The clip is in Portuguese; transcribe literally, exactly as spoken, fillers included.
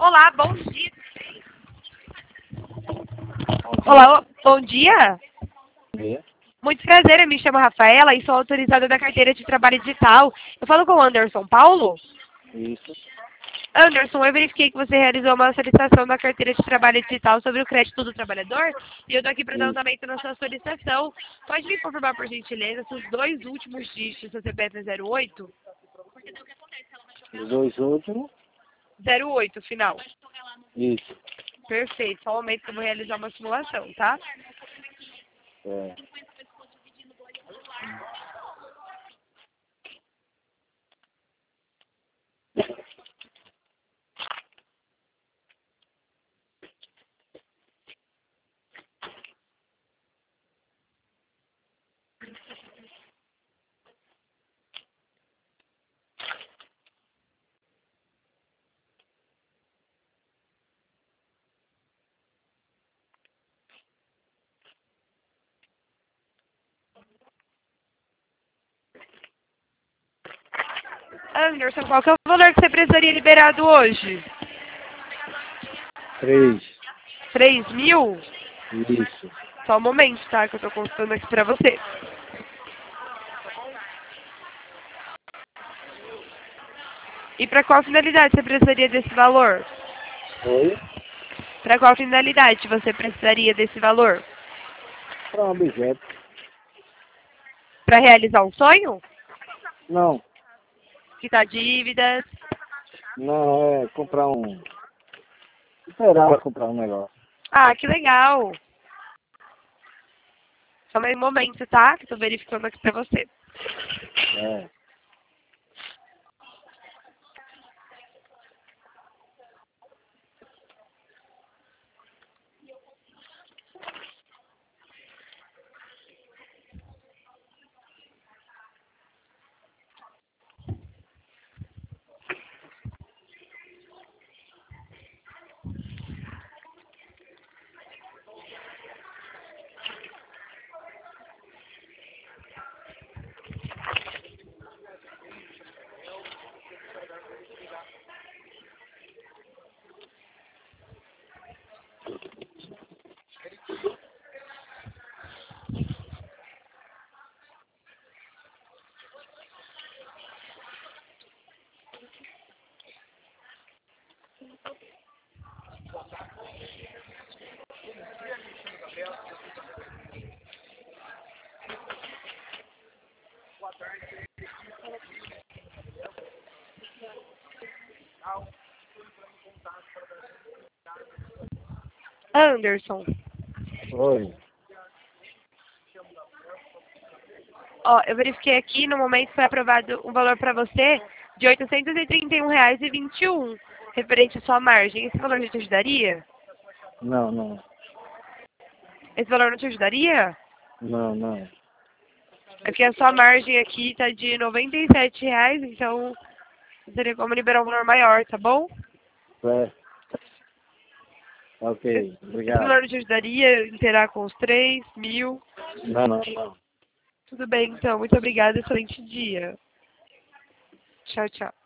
Olá, bom dia. Olá, o- bom dia. Bom dia. Muito prazer, eu me chamo Rafaela e sou autorizada da carteira de trabalho digital. Eu falo com o Anderson Paulo? Isso. Anderson, eu verifiquei que você realizou uma solicitação da carteira de trabalho digital sobre o crédito do trabalhador e eu estou aqui para dar Isso. andamento na sua solicitação. Pode me confirmar, por gentileza, se os dois últimos dígitos do C P F é zero oito? Os dois últimos. zero oito, final. Isso. Perfeito, só um momento que eu vou realizar uma simulação, tá? É. Anderson, qual que é o valor que você precisaria liberado hoje? Três. três mil? Isso. Só um momento, tá? Que eu tô consultando aqui pra você. E pra qual finalidade você precisaria desse valor? Oi? Pra qual finalidade você precisaria desse valor? Para um objeto. Pra realizar um sonho? Não. Quitar dívidas? Não, é comprar um. Esperar comprar um negócio. Ah, que legal! Só mais um momento, tá? Que eu tô verificando aqui pra você. É. Anderson, Oi. ó, eu verifiquei aqui, no momento foi aprovado um valor pra você de oitocentos e trinta e um reais e vinte e um, referente à sua margem. Esse valor já te ajudaria? Não, não. Esse valor não te ajudaria? Não, não. É que a sua margem aqui tá de noventa e sete reais, então não teria como liberar um valor maior, tá bom? É. Esse Ok. esse valor Obrigado. não te ajudaria interar com os três mil? Não, não, não. Tudo bem, então. Muito obrigada. Excelente dia. Tchau, tchau.